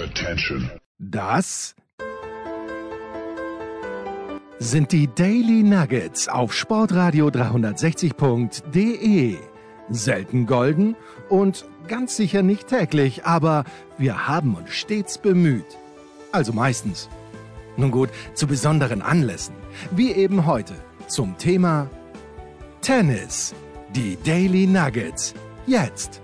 Attention. Das sind die Daily Nuggets auf Sportradio 360.de. Selten golden und ganz sicher nicht täglich, aber wir haben uns stets bemüht. Also meistens. Nun gut, zu besonderen Anlässen, wie eben heute, zum Thema Tennis. Die Daily Nuggets. Jetzt.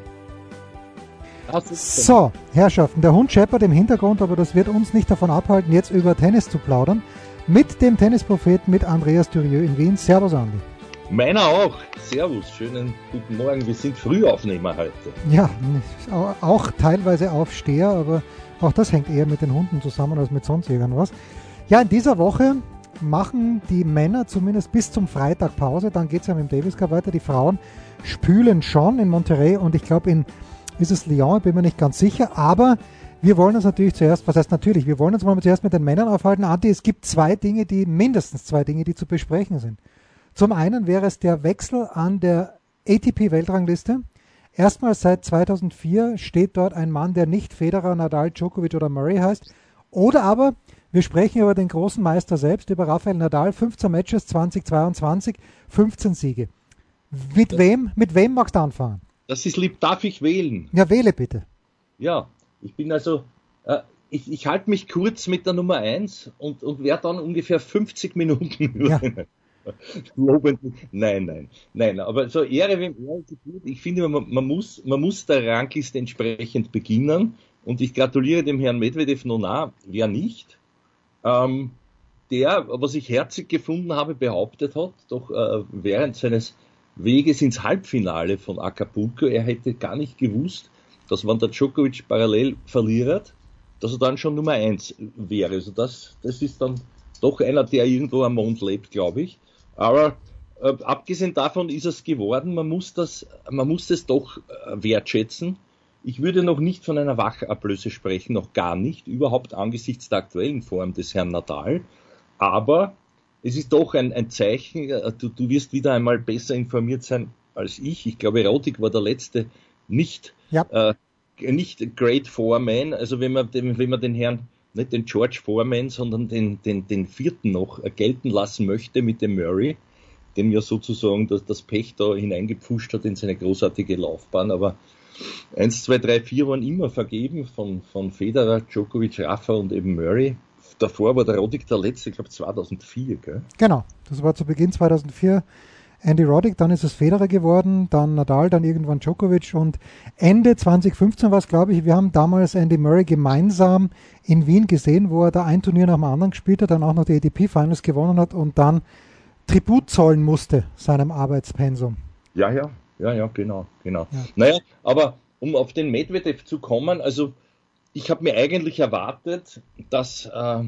So, Herrschaften, der Hund scheppert im Hintergrund, aber das wird uns nicht davon abhalten, jetzt über Tennis zu plaudern. Mit dem Tennispropheten, mit Andreas Dürieu in Wien. Servus, Andi. Meiner auch. Servus, schönen guten Morgen. Wir sind Frühaufnehmer heute. Ja, auch teilweise Aufsteher, aber auch das hängt eher mit den Hunden zusammen als mit sonst irgendwas. Ja, in dieser Woche machen die Männer zumindest bis zum Freitag Pause, dann geht es ja mit dem Davis Cup weiter. Die Frauen spülen schon in Monterrey und ich glaube ist es Lyon, ich bin mir nicht ganz sicher, aber wir wollen uns natürlich zuerst, was heißt natürlich, wir wollen uns mal zuerst mit den Männern aufhalten. Andi, es gibt mindestens zwei Dinge, die zu besprechen sind. Zum einen wäre es der Wechsel an der ATP-Weltrangliste. Erstmals seit 2004 steht dort ein Mann, der nicht Federer, Nadal, Djokovic oder Murray heißt. Oder aber wir sprechen über den großen Meister selbst, über Rafael Nadal, 15 Matches 2022, 15 Siege. Mit wem magst du anfangen? Das ist lieb, darf ich wählen? Ja, wähle bitte. Ja, ich bin ich halte mich kurz mit der Nummer 1 und werde dann ungefähr 50 Minuten Ja. Nein, aber so Ehre wem Ehre gebührt. Ich finde, man muss der Rangliste entsprechend beginnen und ich gratuliere dem Herrn Medvedev Nona, wer nicht, der, was ich herzig gefunden habe, behauptet hat, doch während seines Weges ins Halbfinale von Acapulco, er hätte gar nicht gewusst, dass wenn der Djokovic parallel verliert, dass er dann schon Nummer 1 wäre. Also das ist dann doch einer, der irgendwo am Mond lebt, glaube ich. Aber abgesehen davon ist es geworden, man muss es doch wertschätzen. Ich würde noch nicht von einer Wachablöse sprechen, noch gar nicht, überhaupt angesichts der aktuellen Form des Herrn Nadal. Aber es ist doch ein Zeichen, du wirst wieder einmal besser informiert sein als ich. Ich glaube, Roddick war der letzte nicht Great Foreman. Also wenn man den Herrn, nicht den George Foreman, sondern den vierten noch gelten lassen möchte mit dem Murray, dem ja sozusagen das Pech da hineingepfuscht hat in seine großartige Laufbahn. Aber 1, 2, 3, 4 waren immer vergeben von Federer, Djokovic, Rafa und eben Murray. Davor war der Roddick der letzte, ich glaube 2004, gell? Genau, das war zu Beginn 2004 Andy Roddick, dann ist es Federer geworden, dann Nadal, dann irgendwann Djokovic und Ende 2015 war es, glaube ich, wir haben damals Andy Murray gemeinsam in Wien gesehen, wo er da ein Turnier nach dem anderen gespielt hat, dann auch noch die ATP Finals gewonnen hat und dann Tribut zollen musste seinem Arbeitspensum. Ja, genau. Ja. Naja, aber um auf den Medvedev zu kommen, also ich habe mir eigentlich erwartet, dass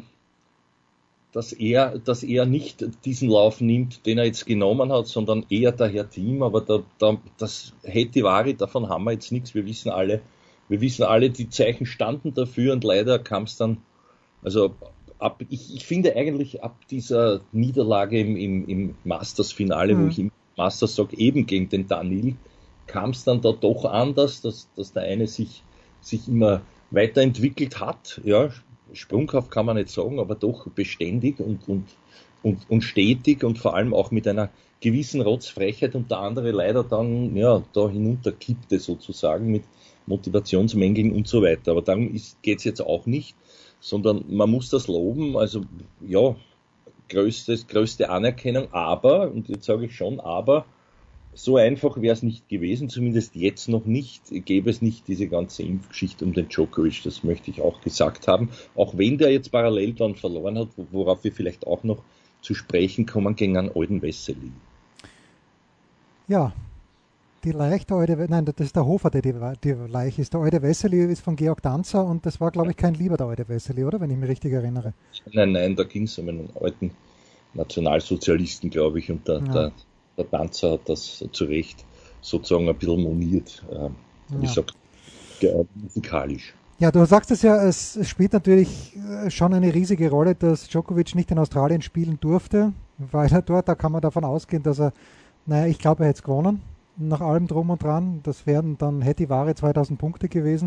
er nicht diesen Lauf nimmt, den er jetzt genommen hat, sondern eher der Herr Thiem, aber das Hetty-Wari, davon haben wir jetzt nichts. Wir wissen alle, die Zeichen standen dafür und leider kam es dann, also ich finde eigentlich ab dieser Niederlage im Masters-Finale, wo ich im Masters sage, eben gegen den Daniil, kam es dann da doch anders, dass der eine sich immer weiterentwickelt hat, ja, sprunghaft kann man nicht sagen, aber doch beständig und stetig und vor allem auch mit einer gewissen Rotzfrechheit und der andere leider dann, ja, da hinunterkippte sozusagen mit Motivationsmängeln und so weiter. Aber darum geht's jetzt auch nicht, sondern man muss das loben, also ja, größte Anerkennung, aber, und jetzt sage ich schon, aber so einfach wäre es nicht gewesen, zumindest jetzt noch nicht, gäbe es nicht diese ganze Impfgeschichte um den Djokovic, das möchte ich auch gesagt haben, auch wenn der jetzt parallel dann verloren hat, worauf wir vielleicht auch noch zu sprechen kommen, gegen einen alten Vesely. Ja, die Leiche, das ist der Hofer, der die Leiche ist. Der alte Vesely ist von Georg Danzer und das war, glaube ich, kein lieber der alte Vesely, oder? Wenn ich mich richtig erinnere. Nein, da ging es um einen alten Nationalsozialisten, glaube ich, und der Danzer hat das zu Recht sozusagen ein bisschen moniert, ich sag, musikalisch. Ja, du sagst es ja, es spielt natürlich schon eine riesige Rolle, dass Djokovic nicht in Australien spielen durfte, weil er dort, da kann man davon ausgehen, dass er, ich glaube, er hätte es gewonnen, nach allem drum und dran. Das wären dann, hätte die Ware 2000 Punkte gewesen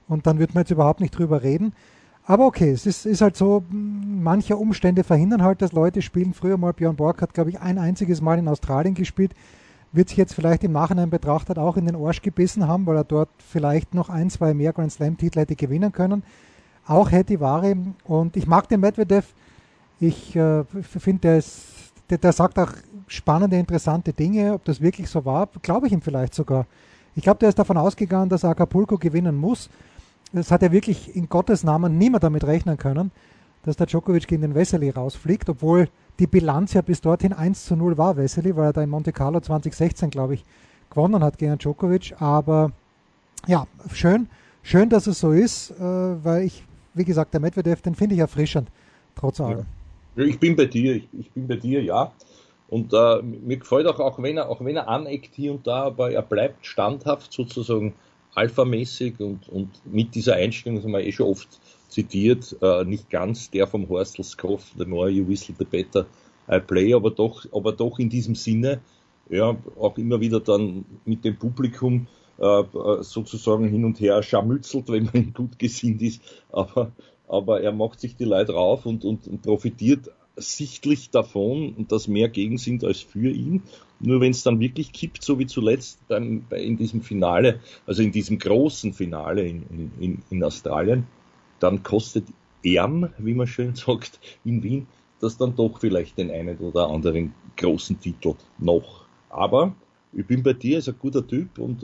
und dann wird man jetzt überhaupt nicht drüber reden. Aber okay, es ist halt so, manche Umstände verhindern halt, dass Leute spielen. Früher mal Björn Borg hat, glaube ich, ein einziges Mal in Australien gespielt, wird sich jetzt vielleicht im Nachhinein betrachtet auch in den Arsch gebissen haben, weil er dort vielleicht noch 1, 2 mehr Grand Slam-Titel hätte gewinnen können. Auch Heti Wari, und ich mag den Medvedev. Ich finde, der sagt auch spannende, interessante Dinge. Ob das wirklich so war, glaube ich ihm vielleicht sogar. Ich glaube, der ist davon ausgegangen, dass Acapulco gewinnen muss. Das hat ja wirklich in Gottes Namen niemand damit rechnen können, dass der Djokovic gegen den Vesely rausfliegt, obwohl die Bilanz ja bis dorthin 1:0 war, Vesely, weil er da in Monte Carlo 2016, glaube ich, gewonnen hat gegen Djokovic. Aber ja, schön, dass es so ist, weil ich, wie gesagt, der Medvedev, den finde ich erfrischend, trotz allem. Ja. Ich bin bei dir, ja. Und mir gefällt auch wenn er aneckt hier und da, aber er bleibt standhaft sozusagen alphamäßig und mit dieser Einstellung, das haben wir schon oft zitiert, nicht ganz der vom Horstl Skov, the more you whistle, the better I play, aber doch in diesem Sinne, ja, auch immer wieder dann mit dem Publikum sozusagen hin und her scharmützelt, wenn man gut gesinnt ist, aber er macht sich die Leute rauf und profitiert sichtlich davon, dass mehr gegen sind als für ihn. Nur wenn es dann wirklich kippt, so wie zuletzt in diesem Finale, also in diesem großen Finale in Australien, dann kostet Erm, wie man schön sagt, in Wien, das dann doch vielleicht den einen oder anderen großen Titel noch. Aber ich bin bei dir, ist ein guter Typ und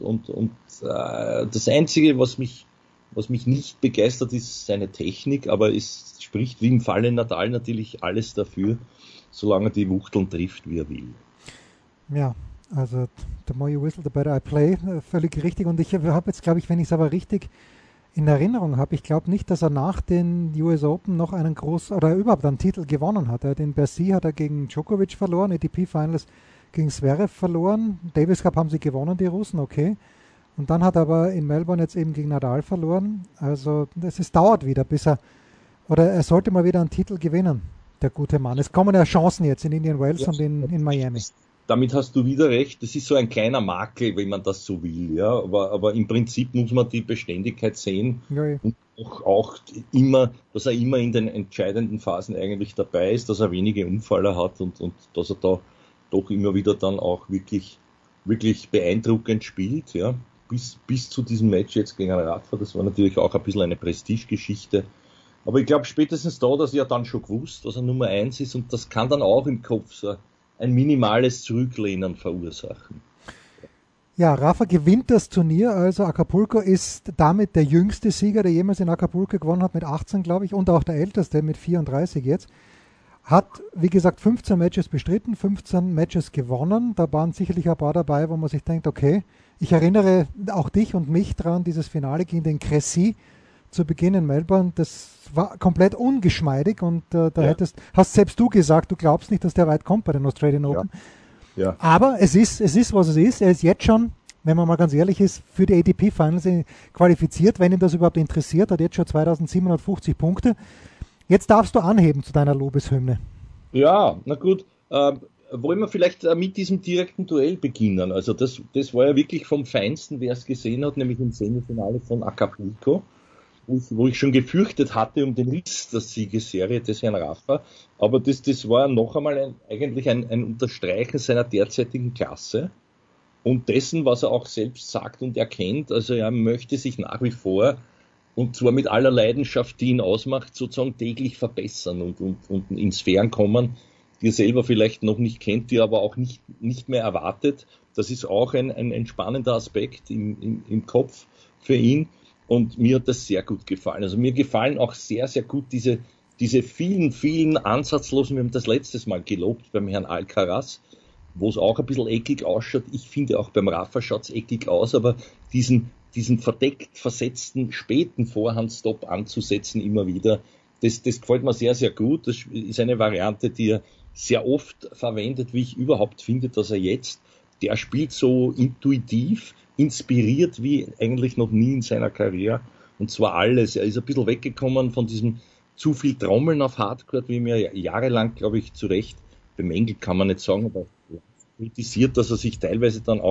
das Einzige, was mich nicht begeistert, ist seine Technik, aber es spricht wie im Falle Nadal natürlich alles dafür, solange er die Wuchteln trifft, wie er will. Ja, also the more you whistle, the better I play, völlig richtig. Und ich habe jetzt, glaube ich, wenn ich es aber richtig in Erinnerung habe, ich glaube nicht, dass er nach den US Open noch einen oder überhaupt einen Titel gewonnen hat. Den Bercy hat er gegen Djokovic verloren, ATP Finals gegen Zverev verloren, Davis Cup haben sie gewonnen, die Russen, okay. Und dann hat er aber in Melbourne jetzt eben gegen Nadal verloren. Also dauert wieder, er sollte mal wieder einen Titel gewinnen, der gute Mann. Es kommen ja Chancen jetzt in Indian Wells und in Miami. Damit hast du wieder recht, das ist so ein kleiner Makel, wenn man das so will, ja. Aber im Prinzip muss man die Beständigkeit sehen, ja. Und auch immer, dass er immer in den entscheidenden Phasen eigentlich dabei ist, dass er wenige Unfälle hat und dass er da doch immer wieder dann auch wirklich beeindruckend spielt, ja. Bis zu diesem Match jetzt gegen Rafa, das war natürlich auch ein bisschen eine Prestigegeschichte. Aber ich glaube spätestens da, dass er ja dann schon gewusst, dass er Nummer 1 ist und das kann dann auch im Kopf so ein minimales Zurücklehnen verursachen. Ja, Rafa gewinnt das Turnier, also Acapulco ist damit der jüngste Sieger, der jemals in Acapulco gewonnen hat, mit 18, glaube ich, und auch der älteste mit 34 jetzt. Hat, wie gesagt, 15 Matches bestritten, 15 Matches gewonnen. Da waren sicherlich ein paar dabei, wo man sich denkt, okay, ich erinnere auch dich und mich dran, dieses Finale gegen den Cressy zu Beginn in Melbourne. Das war komplett ungeschmeidig und hast selbst du gesagt, du glaubst nicht, dass der weit kommt bei den Australian Open. Ja. Aber es ist, was es ist. Er ist jetzt schon, wenn man mal ganz ehrlich ist, für die ATP Finals qualifiziert, wenn ihn das überhaupt interessiert, hat jetzt schon 2750 Punkte. Jetzt darfst du anheben zu deiner Lobeshymne. Ja, na gut. Wollen wir vielleicht mit diesem direkten Duell beginnen? Also das war ja wirklich vom Feinsten, wer es gesehen hat, nämlich im Semifinale von Acapulco, wo ich schon gefürchtet hatte um den Riss der Siegesserie des Herrn Rafa. Aber das war noch einmal eigentlich ein Unterstreichen seiner derzeitigen Klasse und dessen, was er auch selbst sagt und erkennt. Also er möchte sich nach wie vor, und zwar mit aller Leidenschaft, die ihn ausmacht, sozusagen täglich verbessern und in Sphären kommen, die er selber vielleicht noch nicht kennt, die er aber auch nicht mehr erwartet. Das ist auch ein spannender Aspekt im Kopf für ihn. Und mir hat das sehr gut gefallen. Also mir gefallen auch sehr, sehr gut diese vielen, vielen ansatzlosen, wir haben das letztes Mal gelobt beim Herrn Alcaraz, wo es auch ein bisschen eckig ausschaut. Ich finde auch beim Rafa schaut es eckig aus, aber diesen verdeckt versetzten späten Vorhandstop anzusetzen immer wieder, das gefällt mir sehr, sehr gut. Das ist eine Variante, die er sehr oft verwendet, wie ich überhaupt finde, dass er jetzt, der spielt so intuitiv, inspiriert wie eigentlich noch nie in seiner Karriere. Und zwar alles. Er ist ein bisschen weggekommen von diesem zu viel Trommeln auf Hardcourt, wie mir jahrelang, glaube ich, zu Recht bemängelt, kann man nicht sagen, aber kritisiert, dass er sich teilweise dann auch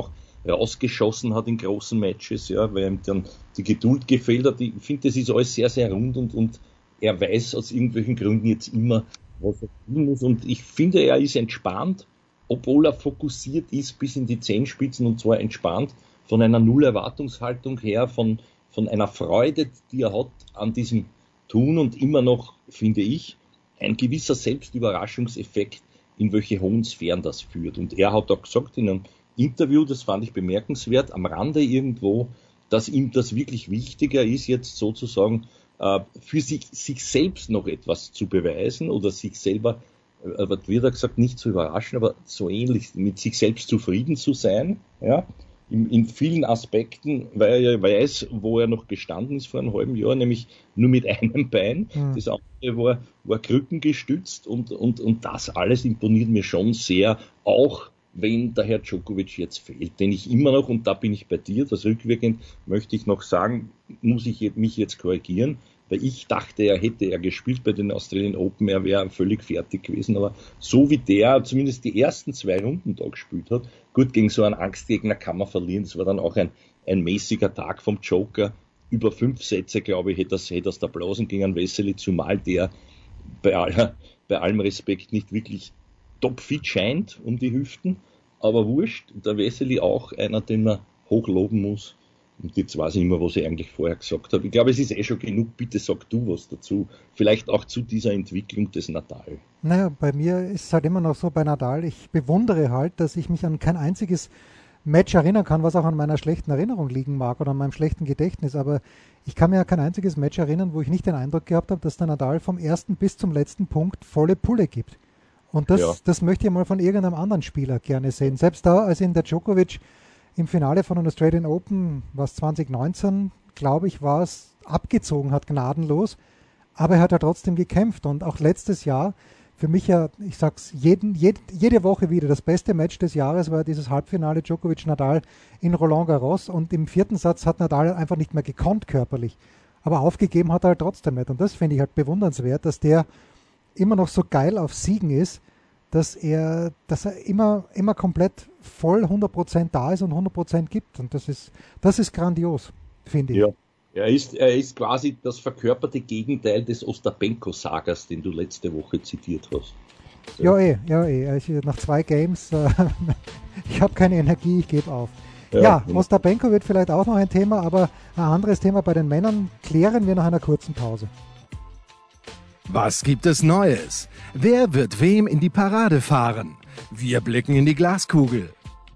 rausgeschossen hat in großen Matches, ja, weil ihm dann die Geduld gefehlt hat. Ich finde, das ist alles sehr, sehr rund und er weiß aus irgendwelchen Gründen jetzt immer, was er tun muss. Und ich finde, er ist entspannt, obwohl er fokussiert ist bis in die Zehenspitzen, und zwar entspannt von einer Null-Erwartungshaltung her, von einer Freude, die er hat an diesem Tun, und immer noch, finde ich, ein gewisser Selbstüberraschungseffekt, in welche hohen Sphären das führt. Und er hat auch gesagt in einem Interview, das fand ich bemerkenswert, am Rande irgendwo, dass ihm das wirklich wichtiger ist, jetzt sozusagen für sich selbst noch etwas zu beweisen oder sich selber, wird er gesagt, nicht zu überraschen, aber so ähnlich mit sich selbst zufrieden zu sein, ja, in vielen Aspekten, weil er ja weiß, wo er noch gestanden ist vor einem halben Jahr, nämlich nur mit einem Bein. Das andere war krückengestützt, und das alles imponiert mir schon sehr, auch wenn der Herr Djokovic jetzt fehlt, den ich immer noch, und da bin ich bei dir, das rückwirkend möchte ich noch sagen, muss ich mich jetzt korrigieren, weil ich dachte, er hätte gespielt bei den Australian Open, er wäre völlig fertig gewesen, aber so wie der zumindest die ersten 2 Runden da gespielt hat, gut, gegen so einen Angstgegner kann man verlieren, das war dann auch ein mäßiger Tag vom Joker, über 5 Sätze, glaube ich, hätte das da blasen gegen einen Vesely, zumal der bei allem Respekt nicht wirklich topfit scheint um die Hüften, aber wurscht, der Vesely auch einer, den man hochloben muss. Und jetzt weiß ich nicht mehr, was ich eigentlich vorher gesagt habe. Ich glaube, es ist schon genug. Bitte sag du was dazu. Vielleicht auch zu dieser Entwicklung des Nadal. Naja, bei mir ist es halt immer noch so bei Nadal. Ich bewundere halt, dass ich mich an kein einziges Match erinnern kann, was auch an meiner schlechten Erinnerung liegen mag oder an meinem schlechten Gedächtnis. Aber ich kann mir ja kein einziges Match erinnern, wo ich nicht den Eindruck gehabt habe, dass der Nadal vom ersten bis zum letzten Punkt volle Pulle gibt. Und das möchte ich mal von irgendeinem anderen Spieler gerne sehen. Selbst da, als in der Djokovic im Finale von den Australian Open, was 2019, glaube ich, war es, abgezogen hat, gnadenlos. Aber er hat ja trotzdem gekämpft. Und auch letztes Jahr, für mich ja, ich sag's jede Woche wieder, das beste Match des Jahres war dieses Halbfinale Djokovic-Nadal in Roland Garros. Und im 4. Satz hat Nadal einfach nicht mehr gekonnt körperlich. Aber aufgegeben hat er halt trotzdem nicht. Und das finde ich halt bewundernswert, dass der immer noch so geil auf Siegen ist, dass er immer komplett voll 100% da ist und 100% gibt. Und das ist grandios, finde ich. Ja, er ist quasi das verkörperte Gegenteil des Ostapenko-Sagas, den du letzte Woche zitiert hast. So. Ja. Nach 2 Games, ich habe keine Energie, ich gebe auf. Ja, Ostapenko wird vielleicht auch noch ein Thema, aber ein anderes Thema bei den Männern klären wir nach einer kurzen Pause. Was gibt es Neues? Wer wird wem in die Parade fahren? Wir blicken in die Glaskugel.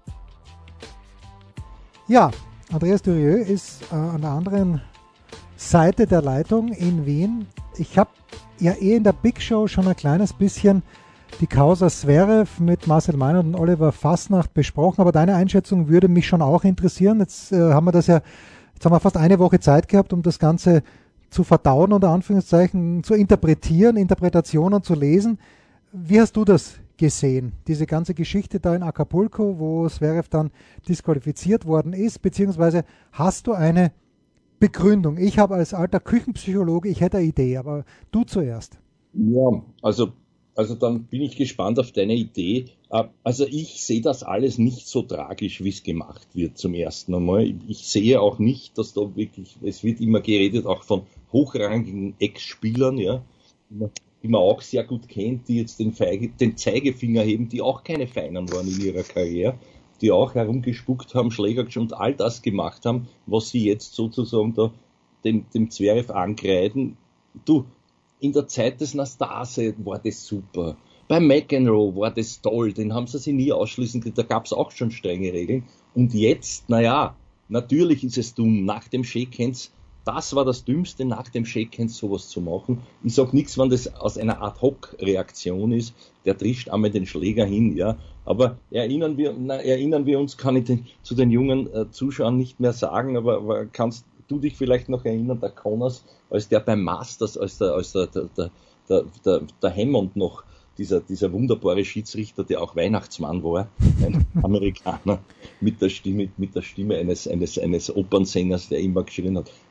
Ja, Andreas Durieux ist an der anderen Seite der Leitung in Wien. Ich habe ja in der Big Show schon ein kleines bisschen die Causa Zverev mit Marcel Meinert und Oliver Fasnacht besprochen, aber deine Einschätzung würde mich schon auch interessieren. Jetzt haben wir fast eine Woche Zeit gehabt, um das Ganze zu verdauen, unter Anführungszeichen, zu interpretieren, Interpretationen zu lesen. Wie hast du das gesehen, diese ganze Geschichte da in Acapulco, wo Zverev dann disqualifiziert worden ist, beziehungsweise hast du eine Begründung? Ich habe als alter Küchenpsychologe, ich hätte eine Idee, aber du zuerst. Ja, also dann bin ich gespannt auf deine Idee. Also ich sehe das alles nicht so tragisch, wie es gemacht wird zum ersten Mal. Ich sehe auch nicht, dass da wirklich, es wird immer geredet, auch von hochrangigen Ex-Spielern, ja, die man auch sehr gut kennt, die jetzt den Zeigefinger heben, die auch keine Feinen waren in ihrer Karriere, die auch herumgespuckt haben, Schläger und all das gemacht haben, was sie jetzt sozusagen da dem Zverev angreifen. Du, in der Zeit des Nastase war das super. Bei McEnroe war das toll, den haben sie sich nie ausschließen können, da gab es auch schon strenge Regeln. Und jetzt, naja, natürlich ist es dumm, nach dem Shakehands, das war das Dümmste, nach dem Shakehands sowas zu machen. Ich sag nichts, wenn das aus einer Ad-Hoc-Reaktion ist, der trischt einmal den Schläger hin, ja. Aber erinnern wir uns, kann ich zu den jungen Zuschauern nicht mehr sagen, aber kannst du dich vielleicht noch erinnern, der Connors, als der beim Masters, als der Hammond noch, dieser wunderbare Schiedsrichter, der auch Weihnachtsmann war, ein Amerikaner, mit der Stimme eines Opernsängers, der immer geschrien hat,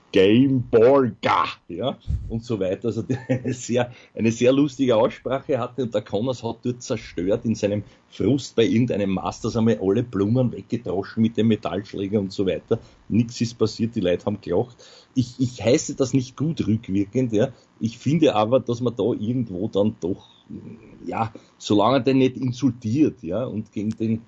Game Borga, ja, und so weiter. Also eine sehr lustige Aussprache hatte und der Connors hat dort zerstört in seinem Frust bei irgendeinem Masters einmal alle Blumen weggedroschen mit dem Metallschläger und so weiter. Nichts ist passiert, die Leute haben gelacht. Ich heiße das nicht gut rückwirkend, ja. Ich finde aber, dass man da irgendwo dann doch, ja, solange den nicht insultiert, ja, und gegen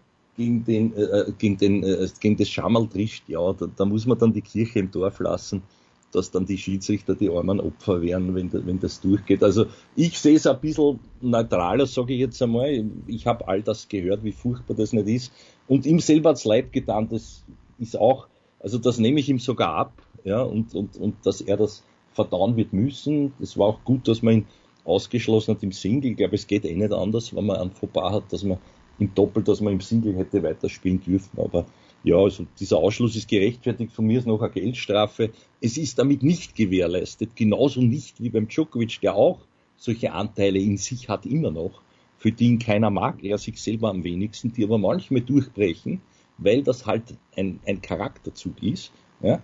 das Schammerl trischt, ja, da muss man dann die Kirche im Dorf lassen, dass dann die Schiedsrichter die armen Opfer wären, wenn das durchgeht. Also ich sehe es ein bisschen neutraler, sage ich jetzt einmal. Ich habe all das gehört, wie furchtbar das nicht ist. Und ihm selber hat es leid getan, das ist auch, also das nehme ich ihm sogar ab, ja, und dass er das verdauen wird müssen. Es war auch gut, dass man ihn ausgeschlossen hat im Single. Ich glaube, es geht nicht anders, wenn man einen Fauxpas hat, dass man im Doppel, dass man im Single hätte weiterspielen dürfen. Aber ja, also dieser Ausschluss ist gerechtfertigt. Von mir ist noch eine Geldstrafe. Es ist damit nicht gewährleistet. Genauso nicht wie beim Djokovic, der auch solche Anteile in sich hat immer noch, für die ihn keiner mag, er sich selber am wenigsten, die aber manchmal durchbrechen, weil das halt ein Charakterzug ist. Ja.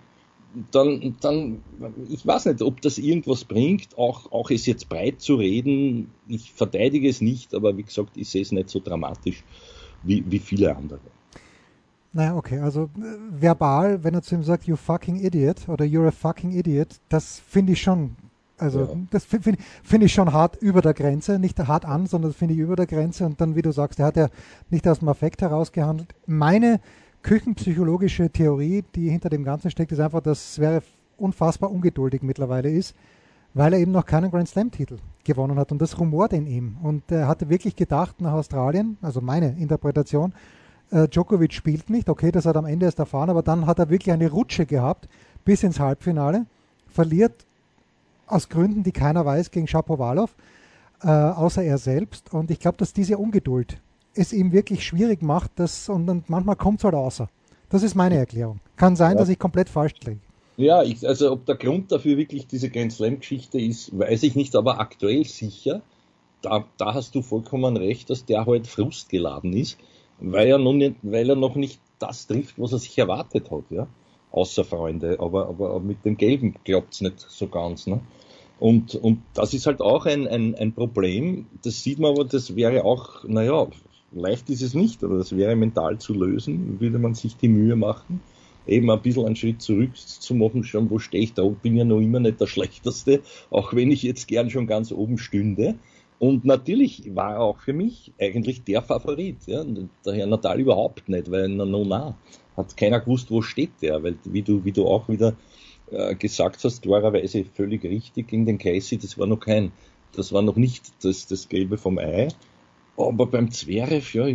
Dann, ich weiß nicht, ob das irgendwas bringt, auch es jetzt breit zu reden. Ich verteidige es nicht, aber wie gesagt, ich sehe es nicht so dramatisch wie viele andere. Naja, okay, also verbal, wenn er zu ihm sagt, you fucking idiot oder you're a fucking idiot, das finde ich schon, also ja. Das finde ich schon hart über der Grenze, nicht hart an, sondern das finde ich über der Grenze und dann, wie du sagst, er hat ja nicht aus dem Affekt herausgehandelt. Meine küchenpsychologische Theorie, die hinter dem Ganzen steckt, ist einfach, dass Zverev unfassbar ungeduldig mittlerweile ist, weil er eben noch keinen Grand Slam-Titel gewonnen hat und das rumort in ihm. Und er hatte wirklich gedacht nach Australien, also meine Interpretation, Djokovic spielt nicht, okay, das hat er am Ende erst erfahren, aber dann hat er wirklich eine Rutsche gehabt bis ins Halbfinale, verliert aus Gründen, die keiner weiß, gegen Shapovalov, außer er selbst. Und ich glaube, dass diese Ungeduld es ihm wirklich schwierig macht, und manchmal kommt es halt außer. Das ist meine Erklärung. Kann sein, ja, dass ich komplett falsch liege. Ja, also ob der Grund dafür wirklich diese Grand Slam-Geschichte ist, weiß ich nicht, aber aktuell sicher, da hast du vollkommen recht, dass der halt frustgeladen ist, weil er noch nicht das trifft, was er sich erwartet hat, ja, außer Freunde, aber mit dem Gelben klappt's nicht so ganz, ne? Und das ist halt auch ein Problem, das sieht man aber, das wäre auch, naja, leicht ist es nicht, aber das wäre mental zu lösen, würde man sich die Mühe machen, eben ein bisschen einen Schritt zurück zu machen, schon, wo stehe ich da, bin ja noch immer nicht der Schlechteste, auch wenn ich jetzt gern schon ganz oben stünde. Und natürlich war er auch für mich eigentlich der Favorit, ja, und der Herr Nadal überhaupt nicht, weil hat keiner gewusst, wo steht der, weil wie du auch wieder gesagt hast, klarerweise völlig richtig gegen den Casey, das war noch nicht das Gelbe vom Ei, aber beim Zverev, ja,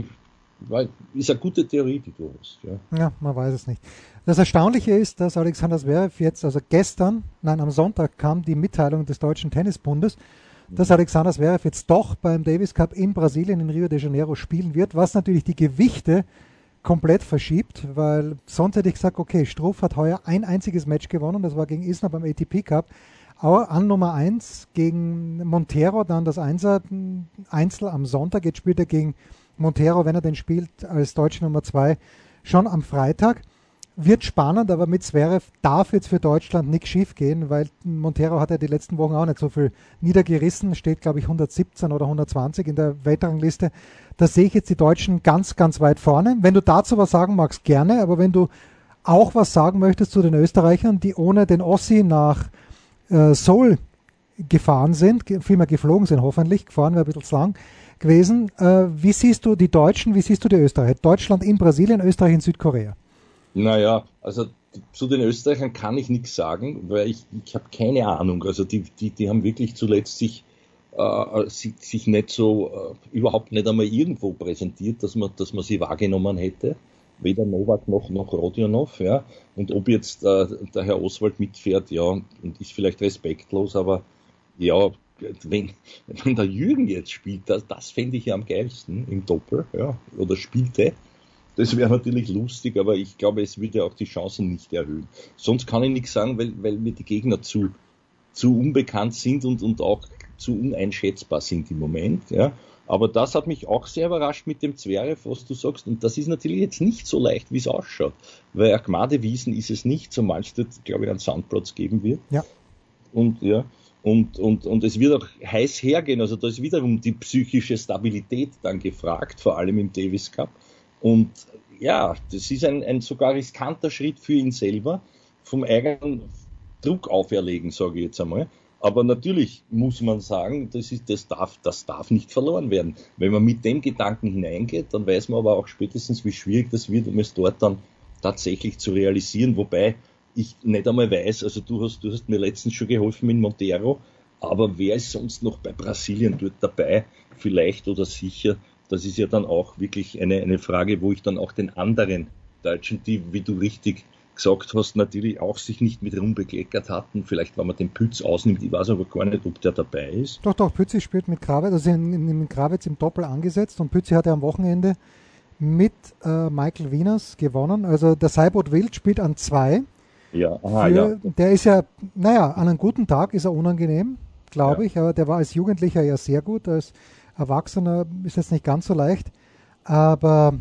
ist eine gute Theorie, die du hast. Ja, man weiß es nicht. Das Erstaunliche ist, dass Alexander Zverev jetzt, also am Sonntag kam die Mitteilung des Deutschen Tennisbundes, dass Alexander Zverev jetzt doch beim Davis Cup in Brasilien, in Rio de Janeiro spielen wird, was natürlich die Gewichte komplett verschiebt, weil sonst hätte ich gesagt, okay, Struff hat heuer ein einziges Match gewonnen, das war gegen Isner beim ATP Cup, aber an Nummer 1 gegen Montero, dann das Einzel am Sonntag, jetzt spielt er gegen Montero, wenn er den spielt, als deutsche Nummer 2, schon am Freitag. Wird spannend, aber mit Zverev darf jetzt für Deutschland nichts schief gehen, weil Montero hat ja die letzten Wochen auch nicht so viel niedergerissen, steht glaube ich 117 oder 120 in der Weltrangliste. Da sehe ich jetzt die Deutschen ganz, ganz weit vorne. Wenn du dazu was sagen magst, gerne, aber wenn du auch was sagen möchtest zu den Österreichern, die ohne den Ossi nach Seoul gefahren sind, vielmehr geflogen sind hoffentlich, gefahren wäre ein bisschen zu lang gewesen. Wie siehst du die Deutschen, wie siehst du die Österreicher? Deutschland in Brasilien, Österreich in Südkorea. Naja, also zu den Österreichern kann ich nichts sagen, weil ich habe keine Ahnung. Also die haben wirklich zuletzt sich nicht so überhaupt nicht einmal irgendwo präsentiert, dass man sie wahrgenommen hätte. Weder Novak noch Rodionov, ja. Und ob jetzt der Herr Oswald mitfährt, ja, und ist vielleicht respektlos, aber ja, wenn der Jürgen jetzt spielt, das fände ich ja am geilsten im Doppel, ja, oder spielte. Das wäre natürlich lustig, aber ich glaube, es würde auch die Chancen nicht erhöhen. Sonst kann ich nichts sagen, weil mir die Gegner zu unbekannt sind und auch zu uneinschätzbar sind im Moment. Ja. Aber das hat mich auch sehr überrascht mit dem Zverev, was du sagst. Und das ist natürlich jetzt nicht so leicht, wie es ausschaut. Weil Ahmade-Wiesen ist es nicht, zumal es dort, glaube ich, einen Sandplatz geben wird. Ja. Und es wird auch heiß hergehen. Also da ist wiederum die psychische Stabilität dann gefragt, vor allem im Davis Cup. Und ja, das ist ein sogar riskanter Schritt für ihn selber, vom eigenen Druck auferlegen, sage ich jetzt einmal. Aber natürlich muss man sagen, das darf nicht verloren werden. Wenn man mit dem Gedanken hineingeht, dann weiß man aber auch spätestens, wie schwierig das wird, um es dort dann tatsächlich zu realisieren. Wobei ich nicht einmal weiß, also du hast mir letztens schon geholfen mit Monteiro, aber wer ist sonst noch bei Brasilien dort dabei? Vielleicht oder sicher. Das ist ja dann auch wirklich eine Frage, wo ich dann auch den anderen Deutschen, die, wie du richtig gesagt hast, natürlich auch sich nicht mit rumbekleckert hatten. Vielleicht, wenn man den Pütz ausnimmt, ich weiß aber gar nicht, ob der dabei ist. Doch, Pützi spielt mit Krawitz, also in Krawitz im Doppel angesetzt und Pützi hatte am Wochenende mit Michael Wieners gewonnen. Also der Seibold Wild spielt an 2. Ja, Der ist ja, an einem guten Tag ist er unangenehm, glaube ich, aber der war als Jugendlicher ja sehr gut, als Erwachsener ist jetzt nicht ganz so leicht, aber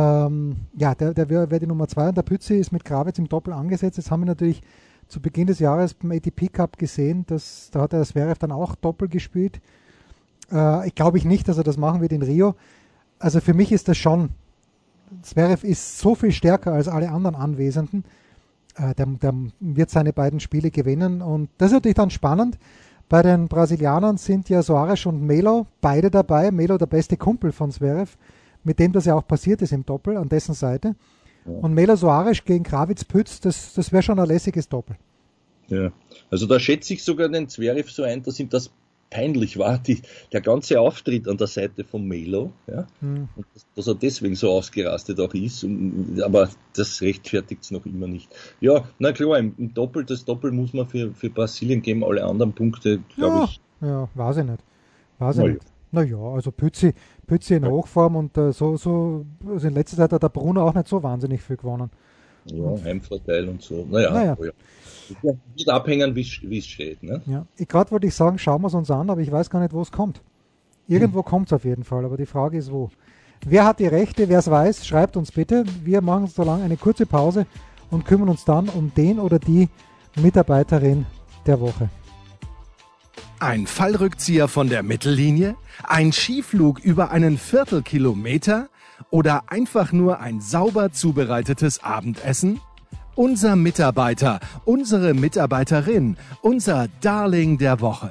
der wäre die Nummer 2 und der Pützi ist mit Krawitz im Doppel angesetzt. Jetzt haben wir natürlich zu Beginn des Jahres beim ATP Cup gesehen, da hat der Zverev dann auch Doppel gespielt. Ich glaube nicht, dass er das machen wird in Rio. Also für mich ist das schon, Zverev ist so viel stärker als alle anderen Anwesenden. Der wird seine beiden Spiele gewinnen und das ist natürlich dann spannend. Bei den Brasilianern sind ja Soares und Melo beide dabei. Melo der beste Kumpel von Zverev, mit dem das ja auch passiert ist im Doppel, an dessen Seite. Ja. Und Melo Soares gegen Krawitz-Pütz, das wäre schon ein lässiges Doppel. Ja, also da schätze ich sogar den Zverev so ein, dass ihm das peinlich war, der ganze Auftritt an der Seite von Melo, ja, und dass er deswegen so ausgerastet auch ist, aber das rechtfertigt es noch immer nicht. Ja, na klar, im Doppel, das Doppel muss man für Brasilien geben, alle anderen Punkte, glaube ich. Ja, weiß ich nicht. Naja, also Pützi in Hochform und also in letzter Zeit hat der Bruno auch nicht so wahnsinnig viel gewonnen. Ja, Heimvorteil und so. Naja. Oh ja. Wird abhängen, wie es steht. Ne? Ja, gerade wollte ich sagen, schauen wir es uns an, aber ich weiß gar nicht, wo es kommt. Irgendwo kommt es auf jeden Fall, aber die Frage ist, wo. Wer hat die Rechte, wer es weiß, schreibt uns bitte. Wir machen so lange eine kurze Pause und kümmern uns dann um den oder die Mitarbeiterin der Woche. Ein Fallrückzieher von der Mittellinie? Ein Skiflug über einen Viertelkilometer? Oder einfach nur ein sauber zubereitetes Abendessen? Unser Mitarbeiter, unsere Mitarbeiterin, unser Darling der Woche.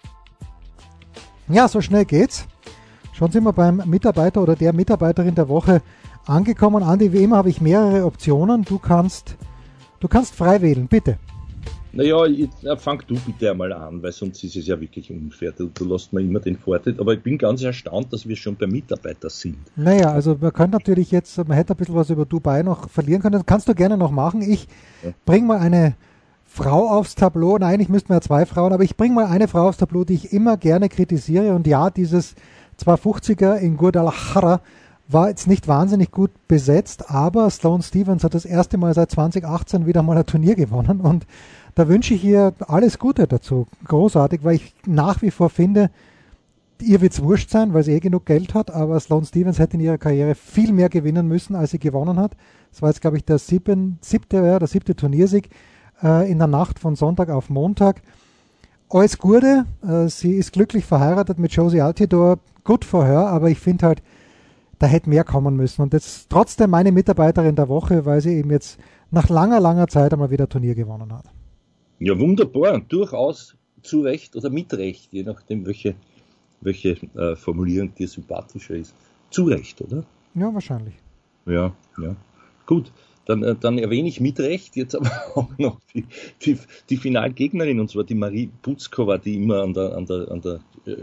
Ja, so schnell geht's. Schon sind wir beim Mitarbeiter oder der Mitarbeiterin der Woche angekommen. Andi, wie immer habe ich mehrere Optionen. Du kannst frei wählen, bitte. Naja, fang du bitte einmal an, weil sonst ist es ja wirklich unfair. Du lässt mir immer den Vortritt. Aber ich bin ganz erstaunt, dass wir schon beim Mitarbeiter sind. Naja, also man könnte natürlich jetzt, man hätte ein bisschen was über Dubai noch verlieren können. Das kannst du gerne noch machen. Ich bringe mal eine Frau aufs Tableau. Nein, ich müsste mir ja 2 Frauen, aber ich bringe mal eine Frau aufs Tableau, die ich immer gerne kritisiere. Und ja, dieses 250er in Guadalajara war jetzt nicht wahnsinnig gut besetzt, aber Sloane Stephens hat das erste Mal seit 2018 wieder mal ein Turnier gewonnen und da wünsche ich ihr alles Gute dazu. Großartig, weil ich nach wie vor finde, ihr wird es wurscht sein, weil sie genug Geld hat, aber Sloane Stephens hätte in ihrer Karriere viel mehr gewinnen müssen, als sie gewonnen hat. Das war jetzt, glaube ich, der siebte Turniersieg in der Nacht von Sonntag auf Montag. Alles Gute, sie ist glücklich verheiratet mit Josie Altidore, gut for her, aber ich finde halt, da hätte mehr kommen müssen. Und jetzt trotzdem meine Mitarbeiterin der Woche, weil sie eben jetzt nach langer Zeit einmal wieder Turnier gewonnen hat. Ja, wunderbar. Durchaus zu Recht oder mit Recht, je nachdem, welche Formulierung dir sympathischer ist. Zu Recht, oder? Ja, wahrscheinlich. Ja. Gut, dann erwähne ich mit Recht jetzt aber auch noch die Finalgegnerin, und zwar die Marie Putzkova, die immer an der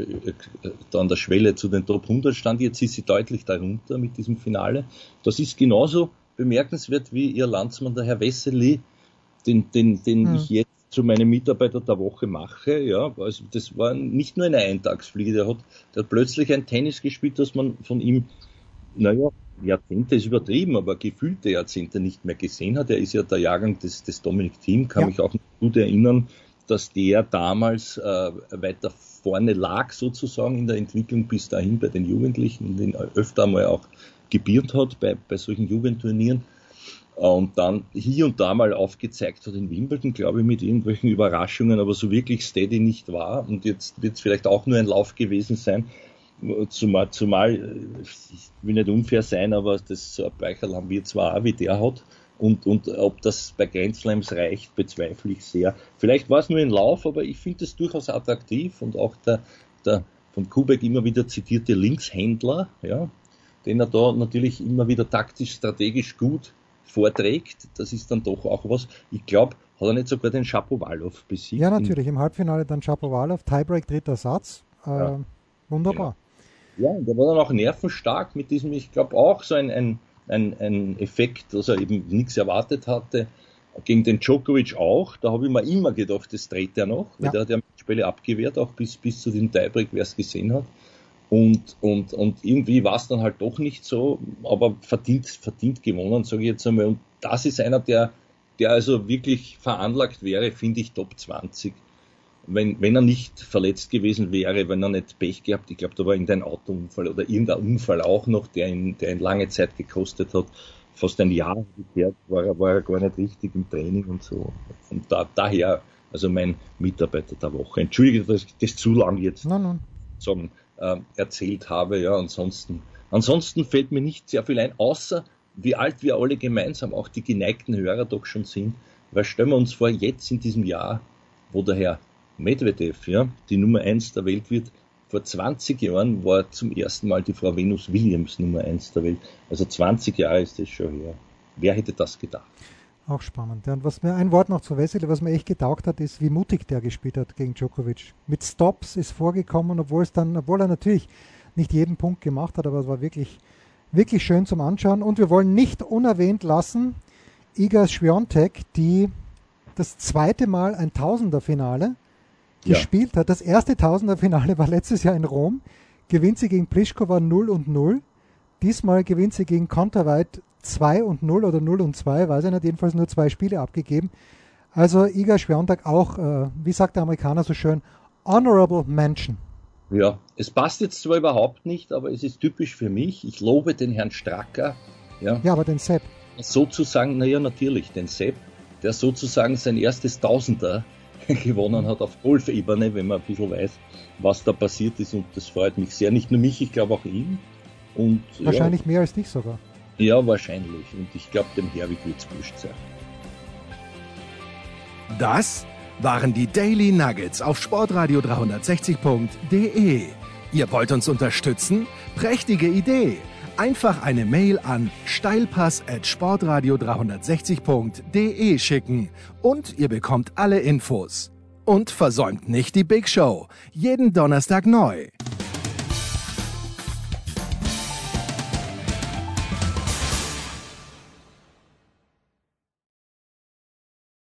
Schwelle zu den Top 100 stand. Jetzt ist sie deutlich darunter mit diesem Finale. Das ist genauso bemerkenswert wie ihr Landsmann, der Herr Vesely, den ich jetzt zu meinem Mitarbeiter der Woche mache. Ja, also das war nicht nur eine Eintagsfliege, der hat plötzlich ein Tennis gespielt, das man von ihm, Jahrzehnte ist übertrieben, aber gefühlte Jahrzehnte nicht mehr gesehen hat. Er ist ja der Jahrgang des Dominic Thiem, kann mich auch gut erinnern, dass der damals weiter vorne lag sozusagen in der Entwicklung bis dahin bei den Jugendlichen und den öfter mal auch gebiert hat bei solchen Jugendturnieren. Und dann hier und da mal aufgezeigt hat in Wimbledon, glaube ich, mit irgendwelchen Überraschungen, aber so wirklich steady nicht war. Und jetzt wird es vielleicht auch nur ein Lauf gewesen sein. Zumal, ich will nicht unfair sein, aber das so ein Beicherl haben wir zwar auch, wie der hat. Und ob das bei Grand Slams reicht, bezweifle ich sehr. Vielleicht war es nur ein Lauf, aber ich finde es durchaus attraktiv. Und auch der von Kubek immer wieder zitierte Linkshändler, ja, den er da natürlich immer wieder taktisch, strategisch gut vorträgt, das ist dann doch auch was. Ich glaube, hat er nicht sogar den Shapovalov besiegt? Ja, natürlich. Im Halbfinale dann Shapovalov, Tiebreak, dritter Satz. Wunderbar. Ja, und der war dann auch nervenstark mit diesem, ich glaube auch so ein Effekt, dass er eben nichts erwartet hatte. Gegen den Djokovic auch, da habe ich mir immer gedacht, das dreht er noch, weil der hat ja Spiele abgewehrt, auch bis zu dem Tiebreak, wer es gesehen hat. Und irgendwie war es dann halt doch nicht so, aber verdient gewonnen, sage ich jetzt einmal. Und das ist einer, der also wirklich veranlagt wäre, finde ich, Top 20. Wenn er nicht verletzt gewesen wäre, wenn er nicht Pech gehabt, ich glaube, da war irgendein Autounfall oder irgendein Unfall auch noch, der ihn lange Zeit gekostet hat, fast ein Jahr war er gar nicht richtig im Training und so. Und daher, also mein Mitarbeiter der Woche. Entschuldige, dass ich das zu lang jetzt sagen erzählt habe. Ja, ansonsten fällt mir nicht sehr viel ein, außer wie alt wir alle gemeinsam, auch die geneigten Hörer doch schon sind. Weil stellen wir uns vor, jetzt in diesem Jahr, wo der Herr Medvedev, ja, die Nummer 1 der Welt wird, vor 20 Jahren war zum ersten Mal die Frau Venus Williams Nummer 1 der Welt. Also 20 Jahre ist das schon her. Wer hätte das gedacht? Auch spannend. Ja, und was mir ein Wort noch zu Vesely, was mir echt getaugt hat, ist, wie mutig der gespielt hat gegen Djokovic. Mit Stops ist vorgekommen, obwohl er natürlich nicht jeden Punkt gemacht hat, aber es war wirklich, wirklich schön zum Anschauen. Und wir wollen nicht unerwähnt lassen, Iga Swiatek, die das zweite Mal ein Tausender-Finale gespielt hat. Das erste Tausender-Finale war letztes Jahr in Rom. Gewinnt sie gegen Pliskova 0-0. Diesmal gewinnt sie gegen Konterweit 2-0 oder 0-2, weiß ich nicht, jedenfalls nur 2 Spiele abgegeben. Also Iga Swiatek auch, wie sagt der Amerikaner so schön, Honorable Mention. Ja, es passt jetzt zwar überhaupt nicht, aber es ist typisch für mich. Ich lobe den Herrn Stracker. Ja, aber den Sepp. Sozusagen, natürlich, den Sepp, der sozusagen sein erstes Tausender gewonnen hat auf Golfebene, wenn man ein bisschen weiß, was da passiert ist, und das freut mich sehr. Nicht nur mich, ich glaube auch ihn. Und wahrscheinlich mehr als dich sogar. Ja, wahrscheinlich. Und ich glaube, dem Herwig wird es wurscht sein. Das waren die Daily Nuggets auf sportradio360.de. Ihr wollt uns unterstützen? Prächtige Idee! Einfach eine Mail an steilpass@sportradio360.de schicken und ihr bekommt alle Infos. Und versäumt nicht die Big Show. Jeden Donnerstag neu.